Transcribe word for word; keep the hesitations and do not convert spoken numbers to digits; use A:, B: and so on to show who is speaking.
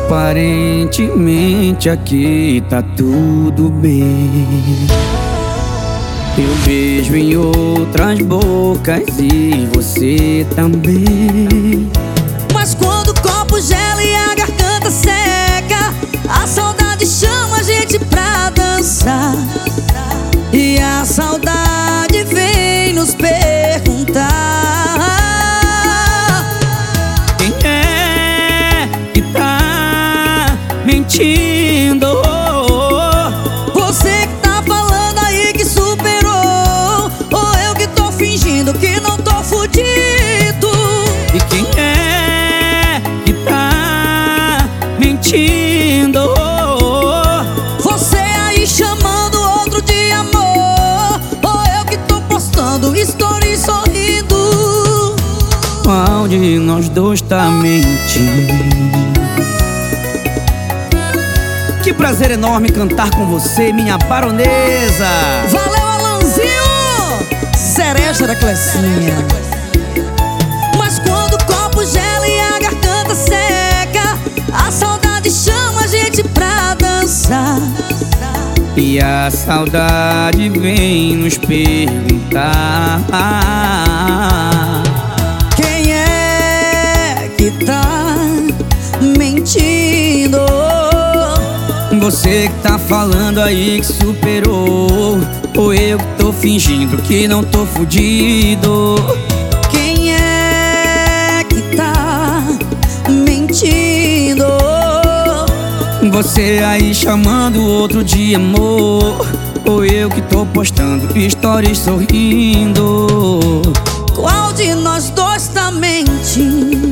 A: Aparentemente aqui tá tudo bem. Eu beijo em outras bocas e você também.
B: Mas quando o copo gela e a garganta seca, a saudade chama a gente pra dançar. E a saudade vem nos perguntar:
A: quem é que tá mentindo?
B: Você que tá falando aí que superou, ou eu que tô fingindo que não tô fudido?
A: E quem é que tá mentindo?
B: Você aí chamando outro de amor, ou eu que tô postando story sorrindo?
A: Qual de nós dois tá mentindo? Que prazer enorme cantar com você, minha baronesa.
B: Valeu, Alanzinho, cereja da Clecinha. Mas quando o copo gela e a garganta seca, a saudade chama a gente pra dançar.
A: E a saudade vem nos perguntar:
B: quem é que tá mentindo?
A: você que tá falando aí que superou, ou eu que tô fingindo que não tô fudido?
B: Quem é que tá mentindo?
A: Você aí chamando outro de amor, ou eu que tô postando stories sorrindo?
B: Qual de nós dois tá mentindo?